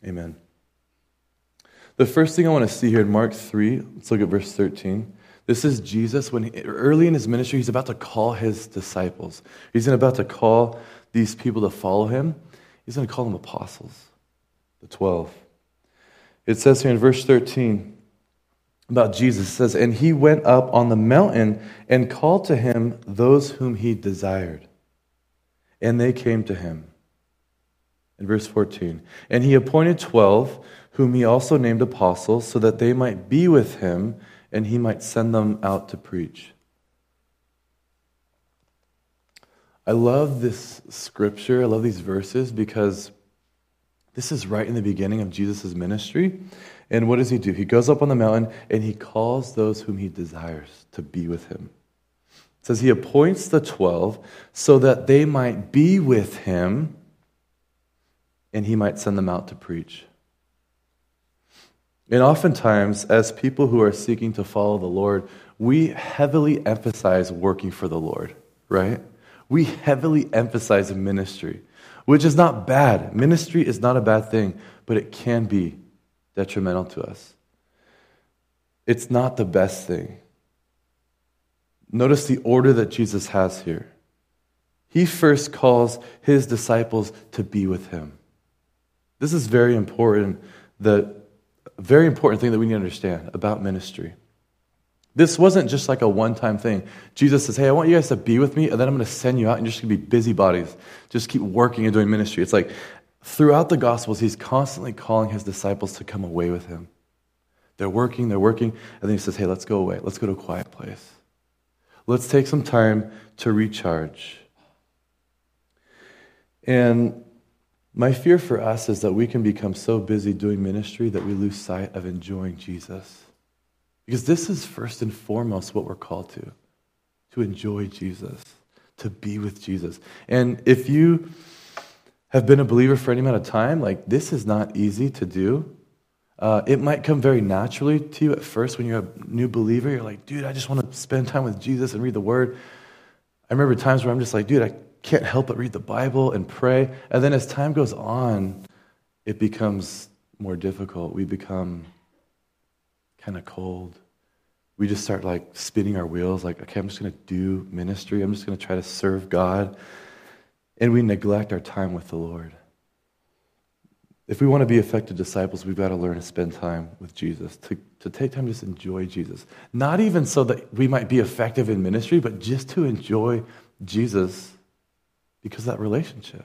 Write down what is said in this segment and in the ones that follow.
Amen. The first thing I want to see here in Mark 3, let's look at verse 13. This is Jesus early in his ministry, he's about to call his disciples. He's about to call these people to follow him. He's going to call them apostles, the 12. It says here in verse 13 about Jesus, it says, "And he went up on the mountain and called to him those whom he desired. And they came to him." In verse 14, "And he appointed 12, whom he also named apostles, so that they might be with him, and he might send them out to preach." I love this scripture. I love these verses because this is right in the beginning of Jesus' ministry. And what does he do? He goes up on the mountain and he calls those whom he desires to be with him. It says he appoints the 12 so that they might be with him and he might send them out to preach. And oftentimes, as people who are seeking to follow the Lord, we heavily emphasize working for the Lord, right? We heavily emphasize ministry, which is not bad. Ministry is not a bad thing, but it can be detrimental to us. It's not the best thing. Notice the order that Jesus has here. He first calls his disciples to be with him. This is very important, a very important thing that we need to understand about ministry. This wasn't just like a one-time thing. Jesus says, "Hey, I want you guys to be with me, and then I'm going to send you out, and you're just going to be busybodies. Just keep working and doing ministry." It's like throughout the Gospels, he's constantly calling his disciples to come away with him. They're working, and then he says, "Hey, let's go away. Let's go to a quiet place. Let's take some time to recharge." And my fear for us is that we can become so busy doing ministry that we lose sight of enjoying Jesus. Because this is first and foremost what we're called to enjoy Jesus, to be with Jesus. And if you have been a believer for any amount of time, like this is not easy to do. It might come very naturally to you at first when you're a new believer. You're like, dude, I just want to spend time with Jesus and read the Word. I remember times where I'm just like, dude, I can't help but read the Bible and pray. And then as time goes on, it becomes more difficult. We become kind of cold. We just start like spinning our wheels, like, okay, I'm just going to do ministry. I'm just going to try to serve God. And we neglect our time with the Lord. If we want to be effective disciples, we've got to learn to spend time with Jesus, to take time to just enjoy Jesus. Not even so that we might be effective in ministry, but just to enjoy Jesus because of that relationship.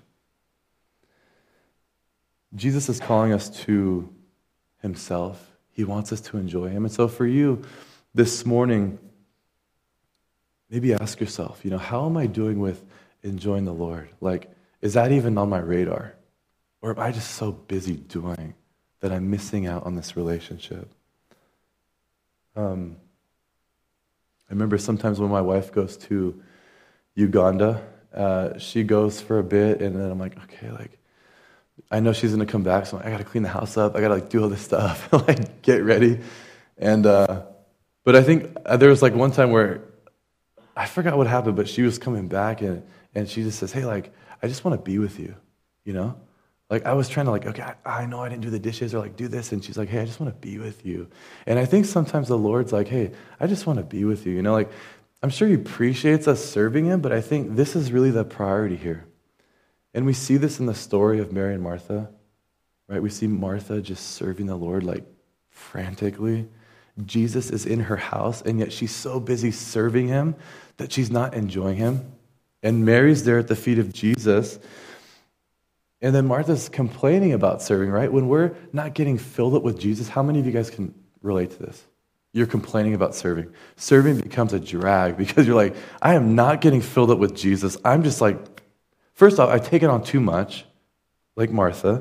Jesus is calling us to himself. He wants us to enjoy him. And so for you this morning, maybe ask yourself, how am I doing with enjoying the Lord? Like, is that even on my radar? Or am I just so busy doing that I'm missing out on this relationship? I remember sometimes when my wife goes to Uganda, she goes for a bit, and then I'm like, okay, like, I know she's going to come back, so I got to clean the house up. I got to do all this stuff, get ready. And but I think there was one time where I forgot what happened, but she was coming back, and she just says, hey, I just want to be with you, I was trying to okay, I know I didn't do the dishes or do this. And she's like, hey, I just want to be with you. And I think sometimes the Lord's like, hey, I just want to be with you. I'm sure he appreciates us serving him, but I think this is really the priority here. And we see this in the story of Mary and Martha, right? We see Martha just serving the Lord frantically. Jesus is in her house, and yet she's so busy serving him that she's not enjoying him. And Mary's there at the feet of Jesus. And then Martha's complaining about serving, right? When we're not getting filled up with Jesus, how many of you guys can relate to this? You're complaining about serving. Serving becomes a drag because you're like, I am not getting filled up with Jesus. I'm just first off, I take it on too much, like Martha.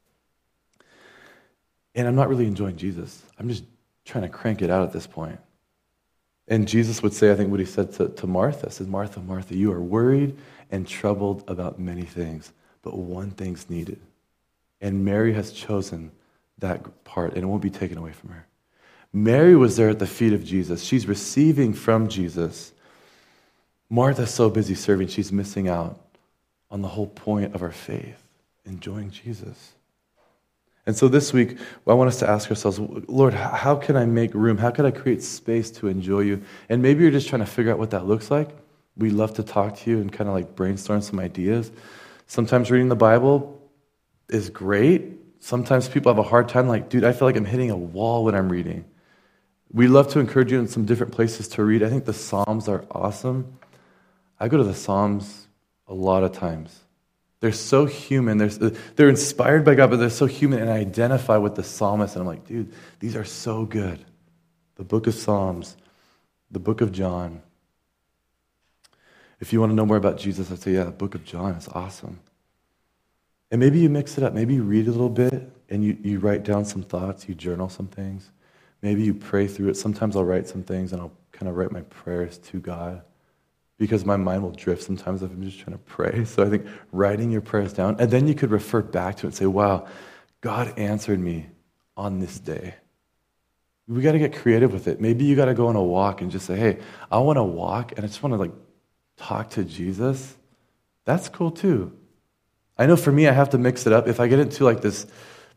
And I'm not really enjoying Jesus. I'm just trying to crank it out at this point. And Jesus would say, I think what he said to Martha, says, Martha, Martha, you are worried and troubled about many things, but one thing's needed. And Mary has chosen that part, and it won't be taken away from her. Mary was there at the feet of Jesus. She's receiving from Jesus. Martha's so busy serving, she's missing out on the whole point of our faith, enjoying Jesus. And so this week, I want us to ask ourselves, Lord, how can I make room? How can I create space to enjoy you? And maybe you're just trying to figure out what that looks like. We'd love to talk to you and kind of like brainstorm some ideas. Sometimes reading the Bible is great. Sometimes people have a hard time, like, dude, I feel like I'm hitting a wall when I'm reading. We love to encourage you in some different places to read. I think the Psalms are awesome. I go to the Psalms a lot of times. They're so human. They're inspired by God, but they're so human, and I identify with the psalmist, and I'm like, dude, these are so good. The book of Psalms, the book of John. If you want to know more about Jesus, I'd say, yeah, the book of John is awesome. And maybe you mix it up. Maybe you read a little bit, and you write down some thoughts, you journal some things. Maybe you pray through it. Sometimes I'll write some things, and I'll kind of write my prayers to God, because my mind will drift sometimes if I'm just trying to pray. So I think writing your prayers down, and then you could refer back to it and say, wow, God answered me on this day. We got to get creative with it. Maybe you got to go on a walk and just say, hey, I want to walk, and I just want to like talk to Jesus. That's cool too. I know for me, I have to mix it up. If I get into like this,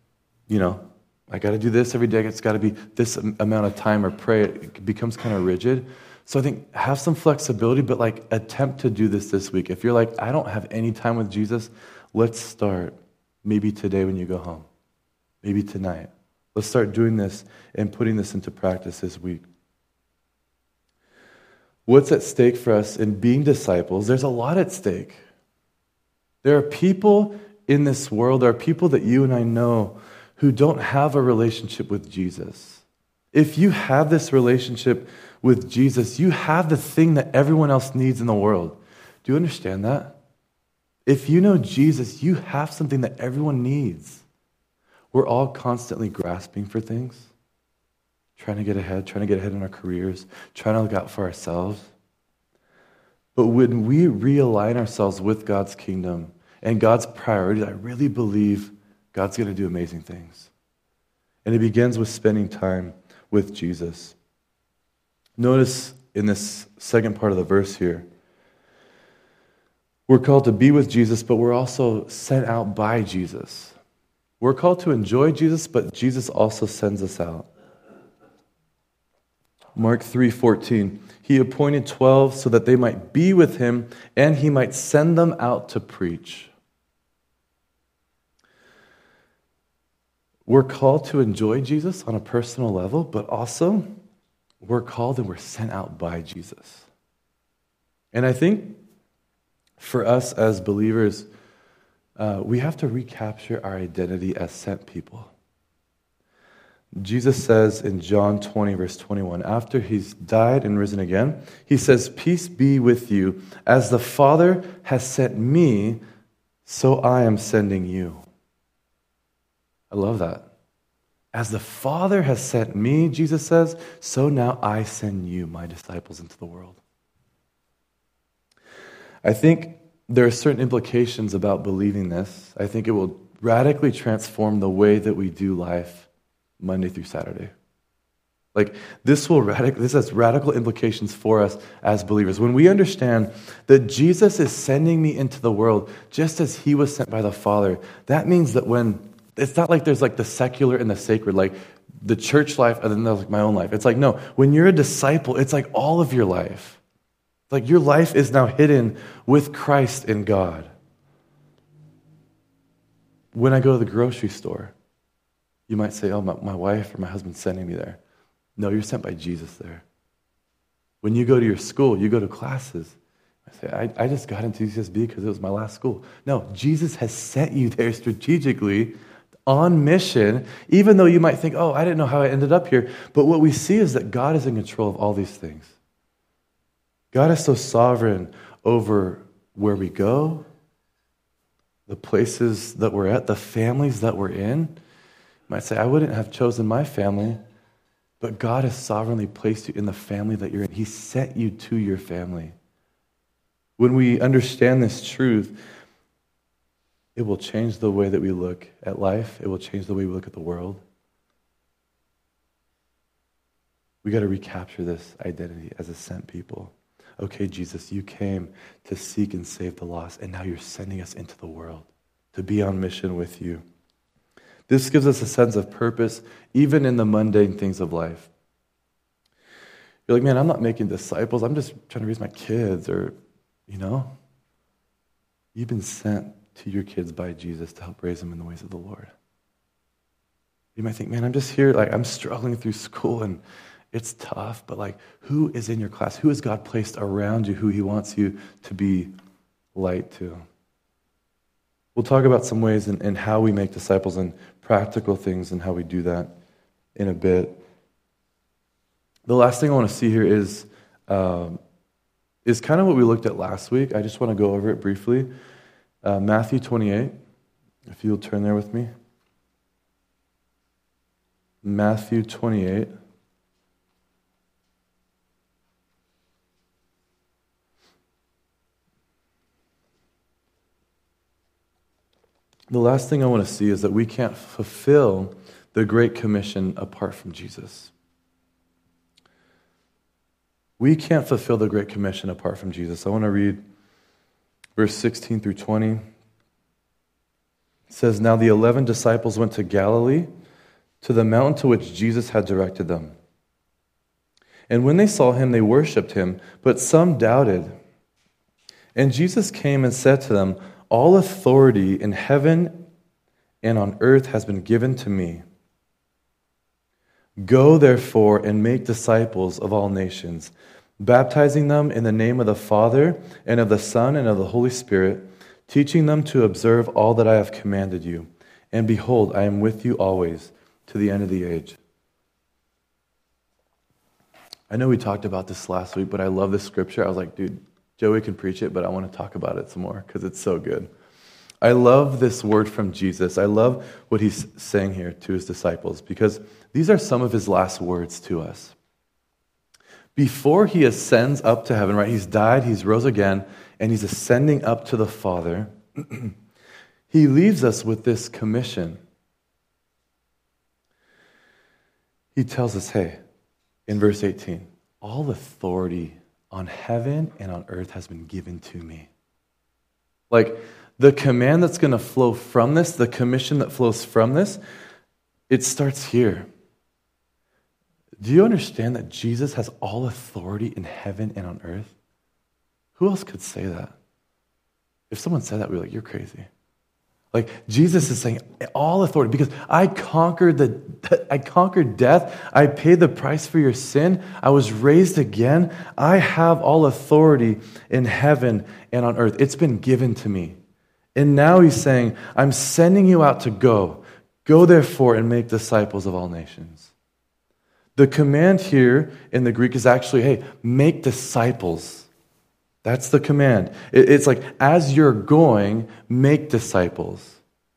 I got to do this every day, it's got to be this amount of time or pray, it becomes kind of rigid. So I think have some flexibility, but like attempt to do this week. If you're like, I don't have any time with Jesus, let's start maybe today when you go home. Maybe tonight. Let's start doing this and putting this into practice this week. What's at stake for us in being disciples? There's a lot at stake. There are people in this world, there are people that you and I know who don't have a relationship with Jesus. If you have this relationship with Jesus, you have the thing that everyone else needs in the world. Do you understand that? If you know Jesus, you have something that everyone needs. We're all constantly grasping for things, trying to get ahead in our careers, trying to look out for ourselves. But when we realign ourselves with God's kingdom and God's priorities, I really believe God's going to do amazing things. And it begins with spending time with Jesus. Notice in this second part of the verse here, we're called to be with Jesus, but we're also sent out by Jesus. We're called to enjoy Jesus, but Jesus also sends us out. Mark 3:14, he appointed 12 so that they might be with him and he might send them out to preach. We're called to enjoy Jesus on a personal level, but also we're called and we're sent out by Jesus. And I think for us as believers, we have to recapture our identity as sent people. Jesus says in John 20, verse 21, after he's died and risen again, he says, peace be with you. As the Father has sent me, so I am sending you. I love that. As the Father has sent me, Jesus says, so now I send you, my disciples, into the world. I think there are certain implications about believing this. I think it will radically transform the way that we do life Monday through Saturday. Like this has radical implications for us as believers. When we understand that Jesus is sending me into the world just as he was sent by the Father, that means that it's not like there's like the secular and the sacred, like the church life and then there's like my own life. It's like, no, when you're a disciple, it's like all of your life. Like your life is now hidden with Christ in God. When I go to the grocery store, you might say, oh, my wife or my husband's sending me there. No, you're sent by Jesus there. When you go to your school, you go to classes. I say, I just got into UCSB because it was my last school. No, Jesus has sent you there strategically on mission, even though you might think, oh, I didn't know how I ended up here. But what we see is that God is in control of all these things. God is so sovereign over where we go, the places that we're at, the families that we're in. You might say, I wouldn't have chosen my family, but God has sovereignly placed you in the family that you're in. He sent you to your family. When we understand this truth, it will change the way that we look at life. It will change the way we look at the world. We got to recapture this identity as a sent people. Okay, Jesus, you came to seek and save the lost, and now you're sending us into the world to be on mission with you. This gives us a sense of purpose, even in the mundane things of life. You're like, man, I'm not making disciples. I'm just trying to raise my kids. Or, you've been sent to your kids by Jesus to help raise them in the ways of the Lord. You might think, man, I'm just here, I'm struggling through school and it's tough, but who is in your class? Who has God placed around you who he wants you to be light to? We'll talk about some ways in how we make disciples and practical things and how we do that in a bit. The last thing I want to see here is kind of what we looked at last week. I just want to go over it briefly. Matthew 28, if you'll turn there with me. Matthew 28. The last thing I want to see is that we can't fulfill the Great Commission apart from Jesus. We can't fulfill the Great Commission apart from Jesus. I want to read verse 16 through 20. It says, "Now the 11 disciples went to Galilee, to the mountain to which Jesus had directed them. And when they saw him, they worshipped him, but some doubted. And Jesus came and said to them, 'All authority in heaven and on earth has been given to me. Go, therefore, and make disciples of all nations, baptizing them in the name of the Father and of the Son and of the Holy Spirit, teaching them to observe all that I have commanded you. And behold, I am with you always to the end of the age.'" I know we talked about this last week, but I love this scripture. I was like, dude, Joey can preach it, but I want to talk about it some more because it's so good. I love this word from Jesus. I love what he's saying here to his disciples because these are some of his last words to us. Before he ascends up to heaven, right? He's died, he's rose again, and he's ascending up to the Father. He leaves us with this commission. He tells us, hey, in verse 18, all authority on heaven and on earth has been given to me. The command that's going to flow from this, the commission that flows from this, it starts here. Do you understand that Jesus has all authority in heaven and on earth? Who else could say that? If someone said that, we'd be like, you're crazy. Jesus is saying all authority because I conquered death. I paid the price for your sin. I was raised again. I have all authority in heaven and on earth. It's been given to me. And now he's saying, I'm sending you out to go. Go therefore and make disciples of all nations. The command here in the Greek is actually, hey, make disciples. That's the command. It's as you're going, make disciples.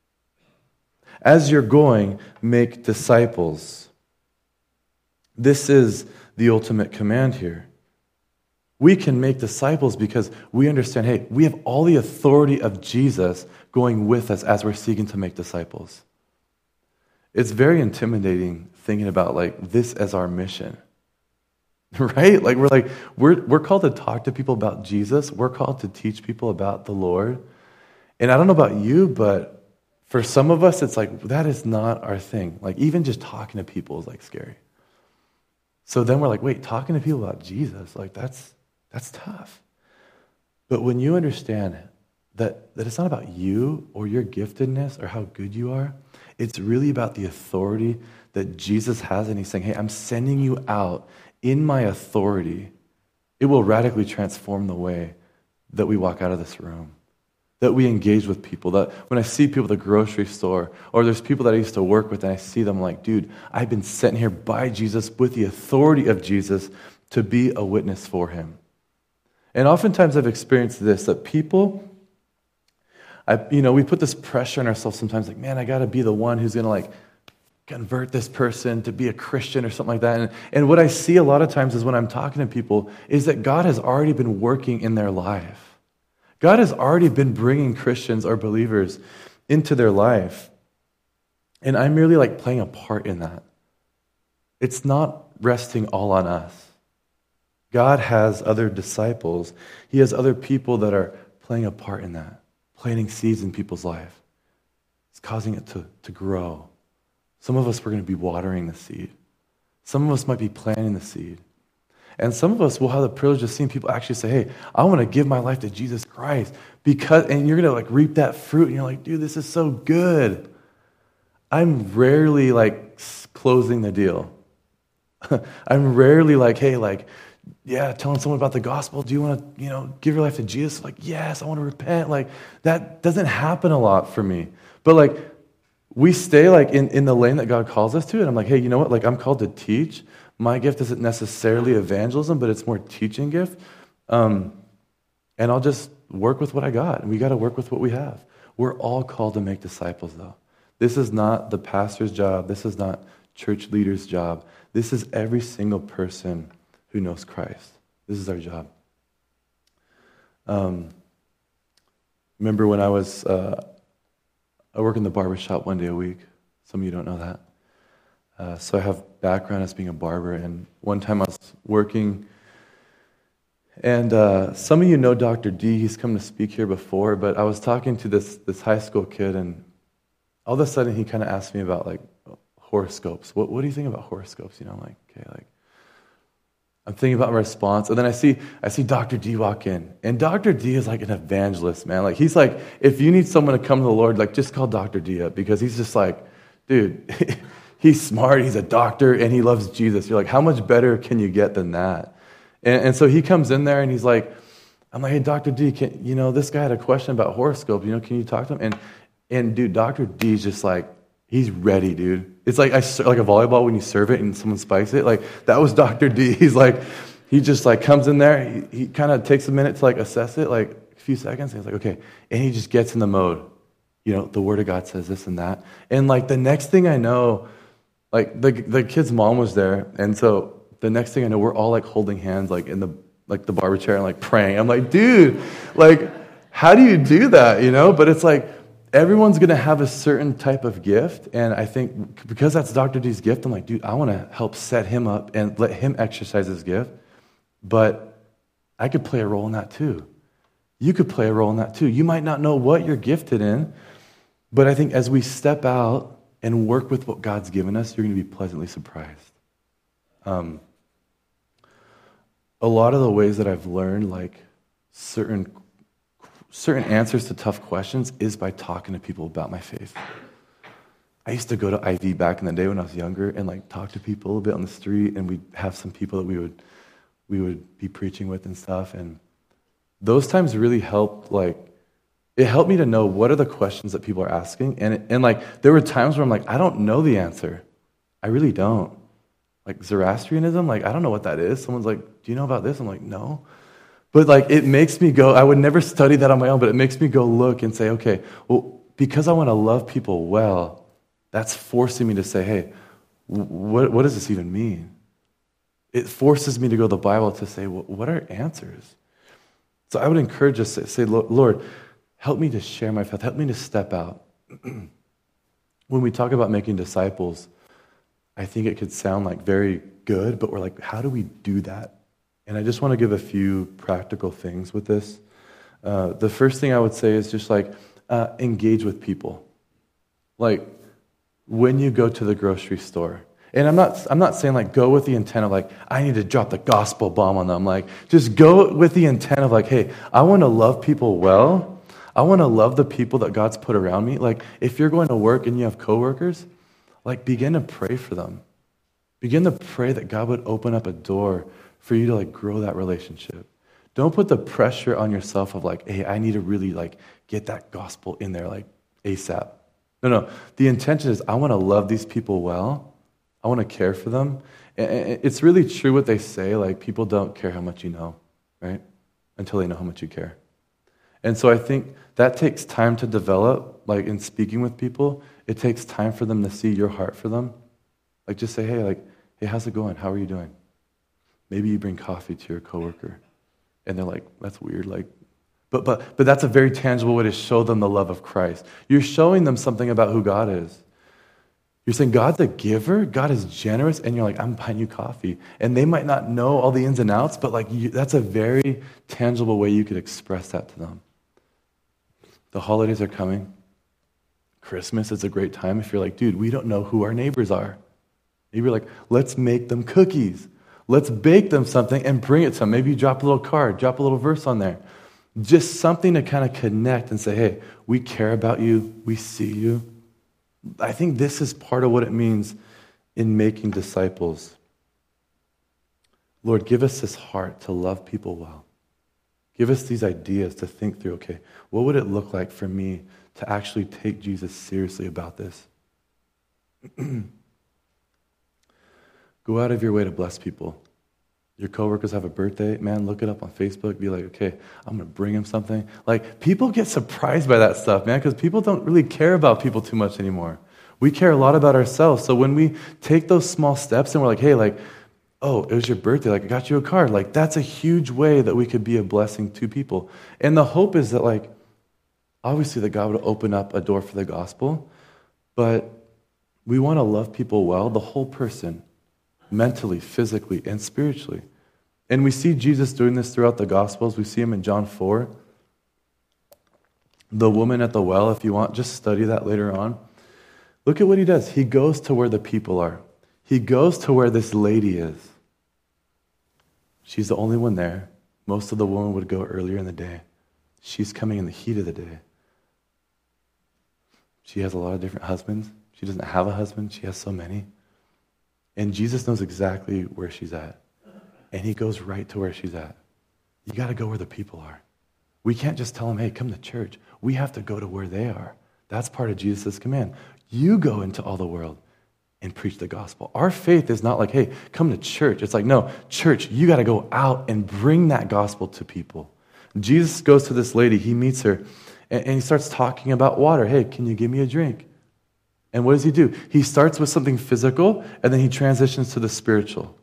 As you're going, make disciples. This is the ultimate command here. We can make disciples because we understand, hey, we have all the authority of Jesus going with us as we're seeking to make disciples. It's very intimidating thinking about this as our mission. Right? We're called to talk to people about Jesus. We're called to teach people about the Lord. And I don't know about you, but for some of us, it's that is not our thing. Even just talking to people is scary. So then we're wait, talking to people about Jesus, that's tough. But when you understand that it's not about you or your giftedness or how good you are, it's really about the authority that Jesus has, and he's saying, hey, I'm sending you out in my authority. It will radically transform the way that we walk out of this room, that we engage with people, that when I see people at the grocery store, or there's people that I used to work with, and I see them dude, I've been sent here by Jesus with the authority of Jesus to be a witness for him. And oftentimes I've experienced this, that people, we put this pressure on ourselves sometimes, man, I got to be the one who's going to convert this person to be a Christian or something like that. And what I see a lot of times is when I'm talking to people is that God has already been working in their life. God has already been bringing Christians or believers into their life. And I'm merely playing a part in that. It's not resting all on us. God has other disciples. He has other people that are playing a part in that, planting seeds in people's life. It's causing it to grow Some of us, we're going to be watering the seed. Some of us might be planting the seed. And some of us will have the privilege of seeing people actually say, hey, I want to give my life to Jesus Christ. And you're going to like reap that fruit. And you're like, dude, this is so good. I'm rarely like closing the deal. I'm rarely like, hey, like, yeah, telling someone about the gospel. Do you want to, give your life to Jesus? Like, yes, I want to repent. Like, that doesn't happen a lot for me. But like, we stay like in the lane that God calls us to. And I'm like, hey, you know what? Like, I'm called to teach. My gift isn't necessarily evangelism, but it's more teaching gift. And I'll just work with what I got. And we got to work with what we have. We're all called to make disciples, though. This is not the pastor's job. This is not church leader's job. This is every single person who knows Christ. This is our job. Remember when I work in the barber shop one day a week. Some of you don't know that. So I have background as being a barber, and one time I was working, and some of you know Dr. D. He's come to speak here before, but I was talking to this high school kid, and all of a sudden he kind of asked me about like horoscopes. What do you think about horoscopes? I'm like, okay, like I'm thinking about my response, and then I see Dr. D walk in, and Dr. D is like an evangelist, man. Like he's like, if you need someone to come to the Lord, like just call Dr. D up, because he's just like, dude, he's smart, he's a doctor, and he loves Jesus. You're like, how much better can you get than that? And so he comes in there, and he's like, I'm like, hey, Dr. D, this guy had a question about horoscopes. Can you talk to him? And dude, Dr. D's just like, he's ready, dude. It's like like a volleyball when you serve it and someone spikes it. Like that was Dr. D. He's like, he just like comes in there. He kind of takes a minute to like assess it, like a few seconds. And he's like, okay, and he just gets in the mode. The Word of God says this and that. And like the next thing I know, like the kid's mom was there, and so the next thing I know, we're all like holding hands, like in the barber chair and like praying. I'm like, dude, like how do you do that? But it's like, everyone's going to have a certain type of gift, and I think because that's Dr. D's gift, I'm like, dude, I want to help set him up and let him exercise his gift, but I could play a role in that too. You could play a role in that too. You might not know what you're gifted in, but I think as we step out and work with what God's given us, you're going to be pleasantly surprised. A lot of the ways that I've learned like certain answers to tough questions is by talking to people about my faith. I used to go to IV back in the day when I was younger and like talk to people a bit on the street, and we'd have some people that we would be preaching with and stuff, and those times really helped. Like it helped me to know what are the questions that people are asking, and like there were times where I'm like, I don't know the answer. I really don't. Like Zoroastrianism, like I don't know what that is. Someone's like, do you know about this? I'm like, no. But like it makes me go, I would never study that on my own, but it makes me go look and say, okay, well, because I want to love people well, that's forcing me to say, hey, what does this even mean? It forces me to go to the Bible to say, well, what are answers? So I would encourage us to say, Lord, help me to share my faith, help me to step out. When we talk about making disciples, I think it could sound like very good, but we're like, how do we do that? And I just want to give a few practical things with this. The first thing I would say is just like engage with people. Like when you go to the grocery store, and I'm not saying like go with the intent of like I need to drop the gospel bomb on them. Like just go with the intent of like, hey, I want to love people well. I want to love the people that God's put around me. Like if you're going to work and you have coworkers, like begin to pray for them. Begin to pray that God would open up a door for you to like grow that relationship. Don't put the pressure on yourself of like, hey, I need to really like get that gospel in there like ASAP. No. The intention is I want to love these people well. I want to care for them. And it's really true what they say, like people don't care how much you know, right? Until they know how much you care. And so I think that takes time to develop, like in speaking with people, it takes time for them to see your heart for them. Like just say, hey, how's it going? How are you doing? Maybe you bring coffee to your coworker, and they're like, that's weird. Like, but that's a very tangible way to show them the love of Christ. You're showing them something about who God is. You're saying God's a giver, God is generous, and you're like, I'm buying you coffee. And they might not know all the ins and outs, but like that's a very tangible way you could express that to them. The holidays are coming. Christmas is a great time if you're like, dude, we don't know who our neighbors are. Maybe you're like, let's make them cookies. Let's bake them something and bring it to them. Maybe you drop a little card, drop a little verse on there. Just something to kind of connect and say, hey, we care about you. We see you. I think this is part of what it means in making disciples. Lord, give us this heart to love people well. Give us these ideas to think through, okay, what would it look like for me to actually take Jesus seriously about this? Go out of your way to bless people. Your coworkers have a birthday, man, look it up on Facebook. Be like, okay, I'm going to bring them something. Like, people get surprised by that stuff, man, because people don't really care about people too much anymore. We care a lot about ourselves. So when we take those small steps and we're like, hey, like, oh, it was your birthday, like, I got you a card. Like, that's a huge way that we could be a blessing to people. And the hope is that, like, obviously that God would open up a door for the gospel, but we want to love people well, the whole person, mentally, physically, and spiritually. And we see Jesus doing this throughout the Gospels. We see him in John 4. The woman at the well, if you want, just study that later on. Look at what he does. He goes to where the people are. He goes to where this lady is. She's the only one there. Most of the women would go earlier in the day. She's coming in the heat of the day. She has a lot of different husbands. She doesn't have a husband. She has so many. And Jesus knows exactly where she's at. And he goes right to where she's at. You got to go where the people are. We can't just tell them, hey, come to church. We have to go to where they are. That's part of Jesus' command. You go into all the world and preach the gospel. Our faith is not like, hey, come to church. It's like, no, church, you got to go out and bring that gospel to people. Jesus goes to this lady. He meets her. And he starts talking about water. Hey, can you give me a drink? And what does he do? He starts with something physical, and then he transitions to the spiritual.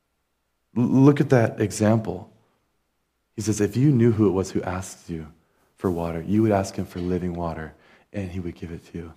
Look at that example. He says, if you knew who it was who asked you for water, you would ask him for living water, and he would give it to you.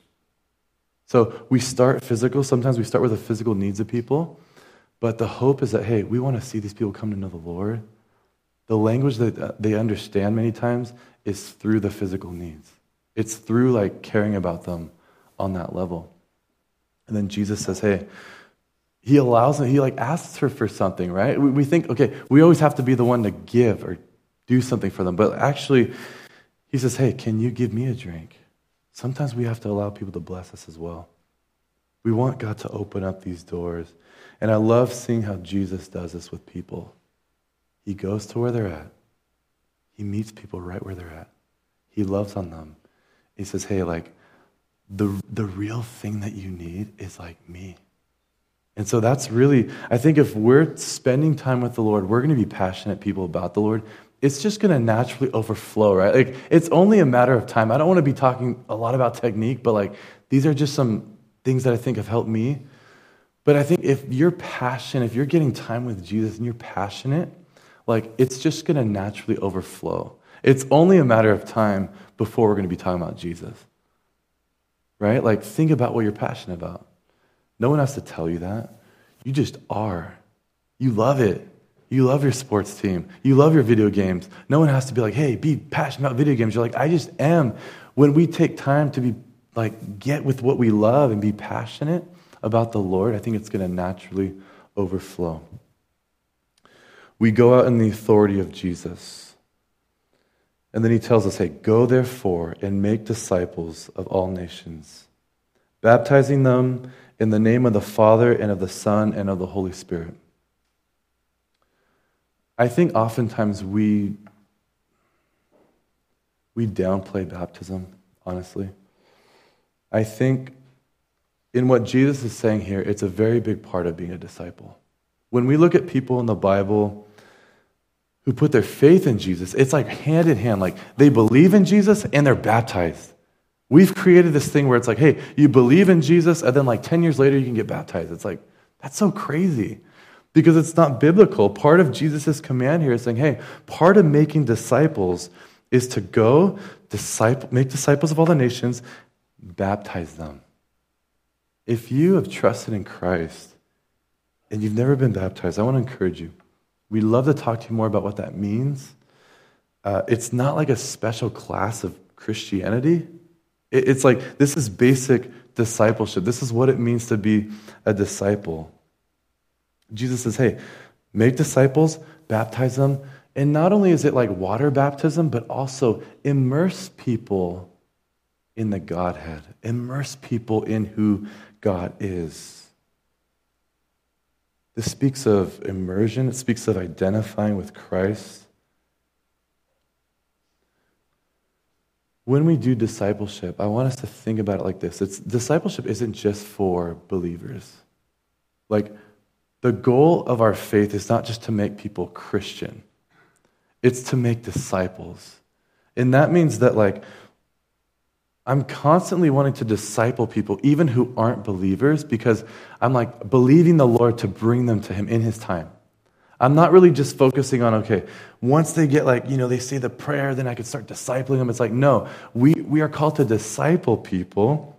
So we start physical. Sometimes we start with the physical needs of people, but the hope is that, hey, we want to see these people come to know the Lord. The language that they understand many times is through the physical needs. It's through, like, caring about them on that level. And then Jesus says, hey, he allows them, he like asks her for something, right? We think, okay, we always have to be the one to give or do something for them. But actually, he says, hey, can you give me a drink? Sometimes we have to allow people to bless us as well. We want God to open up these doors. And I love seeing how Jesus does this with people. He goes to where they're at. He meets people right where they're at. He loves on them. He says, hey, like, the real thing that you need is like me. And so that's really, I think if we're spending time with the Lord, we're going to be passionate people about the Lord. It's just going to naturally overflow, right? Like, it's only a matter of time. I don't want to be talking a lot about technique, but like, these are just some things that I think have helped me. But I think if you're passionate, if you're getting time with Jesus and you're passionate, like, it's just going to naturally overflow. It's only a matter of time before we're going to be talking about Jesus. Right? Like, think about what you're passionate about. No one has to tell you that. You just are. You love it. You love your sports team. You love your video games. No one has to be like, hey, be passionate about video games. You're like, I just am. When we take time to be like, get with what we love and be passionate about the Lord, I think it's going to naturally overflow. We go out in the authority of Jesus. And then he tells us, hey, go therefore and make disciples of all nations, baptizing them in the name of the Father and of the Son and of the Holy Spirit. I think oftentimes we downplay baptism, honestly. I think in what Jesus is saying here, it's a very big part of being a disciple. When we look at people in the Bible who put their faith in Jesus, it's like hand in hand. Like, they believe in Jesus and they're baptized. We've created this thing where it's like, hey, you believe in Jesus, and then like 10 years later you can get baptized. It's like, that's so crazy because it's not biblical. Part of Jesus' command here is saying, hey, part of making disciples is to go make disciples of all the nations, baptize them. If you have trusted in Christ and you've never been baptized, I want to encourage you. We'd love to talk to you more about what that means. It's not like a special class of Christianity. It's like, this is basic discipleship. This is what it means to be a disciple. Jesus says, hey, make disciples, baptize them, and not only is it like water baptism, but also immerse people in the Godhead. Immerse people in who God is. This speaks of immersion. It speaks of identifying with Christ. When we do discipleship, I want us to think about it like this. Discipleship isn't just for believers. Like, the goal of our faith is not just to make people Christian. It's to make disciples. And that means that, like, I'm constantly wanting to disciple people, even who aren't believers, because I'm like believing the Lord to bring them to Him in His time. I'm not really just focusing on, okay, once they get they say the prayer, then I can start discipling them. It's like, no, we are called to disciple people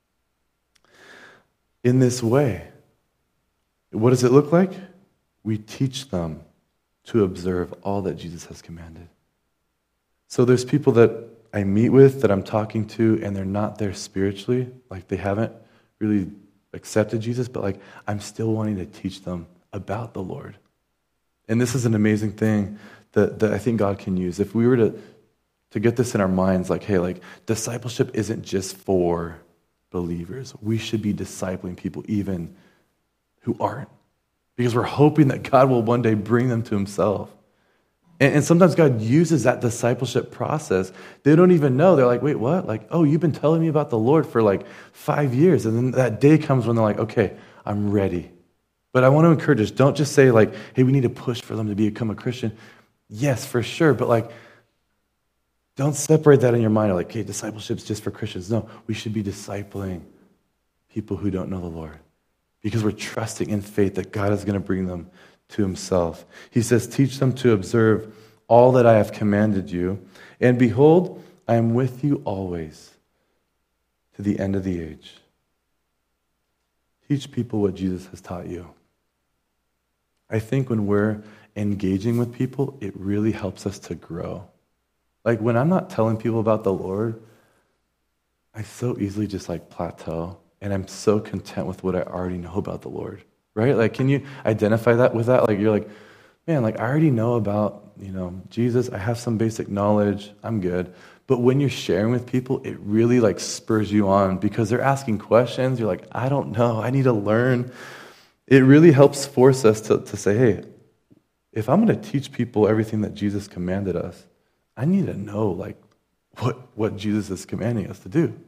in this way. What does it look like? We teach them to observe all that Jesus has commanded. So there's people that I meet with, that I'm talking to, and they're not there spiritually, like they haven't really accepted Jesus, but like I'm still wanting to teach them about the Lord. And this is an amazing thing that I think God can use. If we were to get this in our minds, like, hey, like discipleship isn't just for believers. We should be discipling people even who aren't, because we're hoping that God will one day bring them to Himself. And sometimes God uses that discipleship process. They don't even know. They're like, wait, what? Like, oh, you've been telling me about the Lord for like 5 years. And then that day comes when they're like, okay, I'm ready. But I want to encourage us, don't just say like, hey, we need to push for them to become a Christian. Yes, for sure. But like, don't separate that in your mind. Like, okay, discipleship's just for Christians. No, we should be discipling people who don't know the Lord, because we're trusting in faith that God is going to bring them to Himself. He says, teach them to observe all that I have commanded you. And behold, I am with you always to the end of the age. Teach people what Jesus has taught you. I think when we're engaging with people, it really helps us to grow. Like when I'm not telling people about the Lord, I so easily just like plateau, and I'm so content with what I already know about the Lord. Right? Like, can you identify that with that? Like, you're like, man, like, I already know about, Jesus. I have some basic knowledge. I'm good. But when you're sharing with people, it really, like, spurs you on because they're asking questions. You're like, I don't know. I need to learn. It really helps force us to say, hey, if I'm going to teach people everything that Jesus commanded us, I need to know, like, what Jesus is commanding us to do.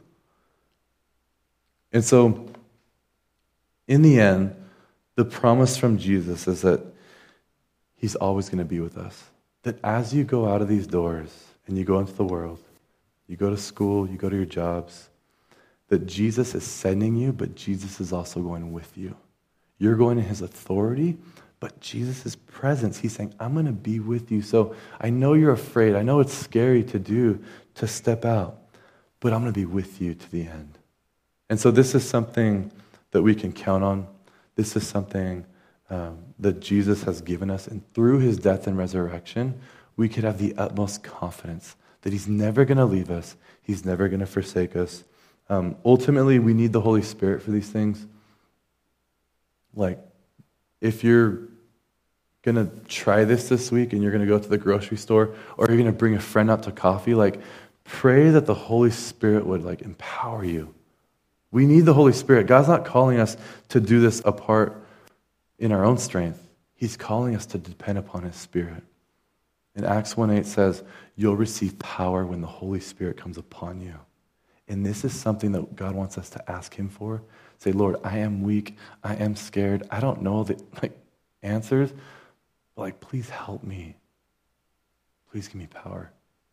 And so, in the end, the promise from Jesus is that He's always going to be with us. That as you go out of these doors and you go into the world, you go to school, you go to your jobs, that Jesus is sending you, but Jesus is also going with you. You're going in His authority, but Jesus' presence, He's saying, I'm going to be with you. So I know you're afraid. I know it's scary to step out, but I'm going to be with you to the end. And so this is something that we can count on. This is something that Jesus has given us. And through His death and resurrection, we could have the utmost confidence that He's never going to leave us. He's never going to forsake us. Ultimately, we need the Holy Spirit for these things. Like, if you're going to try this week and you're going to go to the grocery store, or you're going to bring a friend out to coffee, like, pray that the Holy Spirit would, like, empower you. We need the Holy Spirit. God's not calling us to do this apart in our own strength. He's calling us to depend upon His Spirit. And Acts 1:8 says, you'll receive power when the Holy Spirit comes upon you. And this is something that God wants us to ask Him for. Say, Lord, I am weak. I am scared. I don't know the answers. But please help me. Please give me power.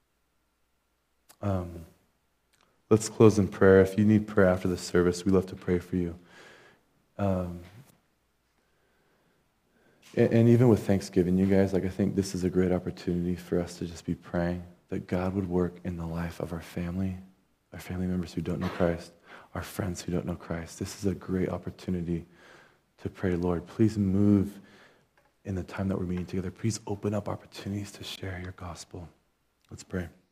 Let's close in prayer. If you need prayer after the service, we'd love to pray for you. And even with Thanksgiving, you guys, I think this is a great opportunity for us to just be praying that God would work in the life of our family members who don't know Christ, our friends who don't know Christ. This is a great opportunity to pray, Lord, please move in the time that we're meeting together. Please open up opportunities to share your gospel. Let's pray.